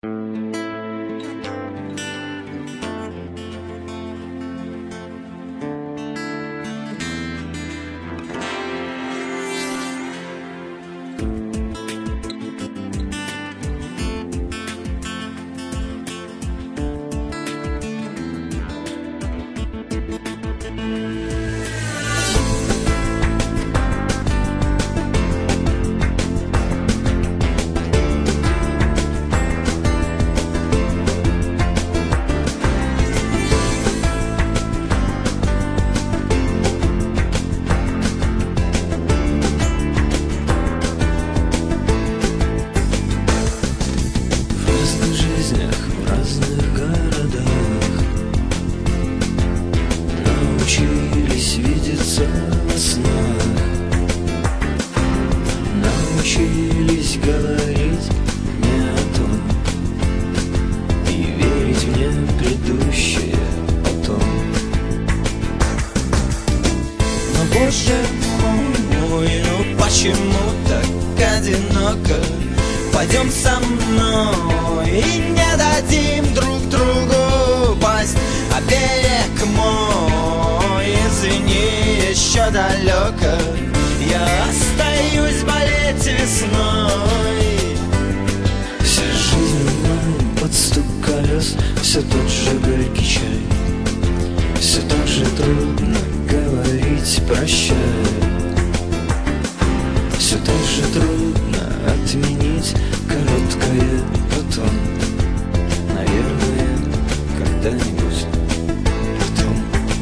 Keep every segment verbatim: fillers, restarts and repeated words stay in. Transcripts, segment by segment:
Научились видеться во снах, научились говорить не о том и верить в непредущее потом. Но, Боже мой, ну почему так одиноко? Пойдем со мной и не дадим друг другу пасть о берег мой. Извини, еще далеко, я остаюсь болеть весной. Вся жизнь онлайн под стук колес, все тот же горький чай, все так же трудно говорить прощай, все так же трудно отменить короткое потом. Наверное, когда-нибудь потом.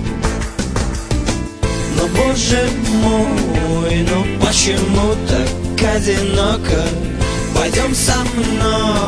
Но, Боже мой, ну почему так одиноко? Пойдем со мной